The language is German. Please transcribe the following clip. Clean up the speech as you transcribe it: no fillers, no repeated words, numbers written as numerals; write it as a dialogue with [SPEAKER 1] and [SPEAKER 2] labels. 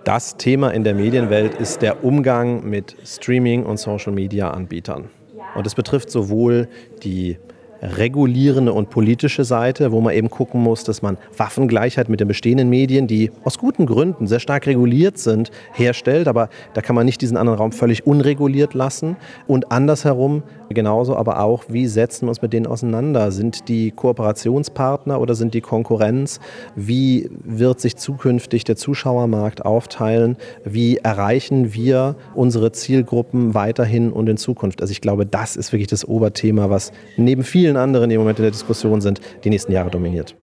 [SPEAKER 1] Das Thema in der Medienwelt ist der Umgang mit Streaming- und Social-Media-Anbietern. Und es betrifft sowohl die regulierende und politische Seite, wo man eben gucken muss, dass man Waffengleichheit mit den bestehenden Medien, die aus guten Gründen sehr stark reguliert sind, herstellt. Aber da kann man nicht diesen anderen Raum völlig unreguliert lassen. Und andersherum genauso, aber auch, wie setzen wir uns mit denen auseinander? Sind die Kooperationspartner oder sind die Konkurrenz? Wie wird sich zukünftig der Zuschauermarkt aufteilen? Wie erreichen wir unsere Zielgruppen weiterhin und in Zukunft? Also ich glaube, das ist wirklich das Oberthema, was neben vielen anderen, die im Moment in der Diskussion sind, die nächsten Jahre dominiert.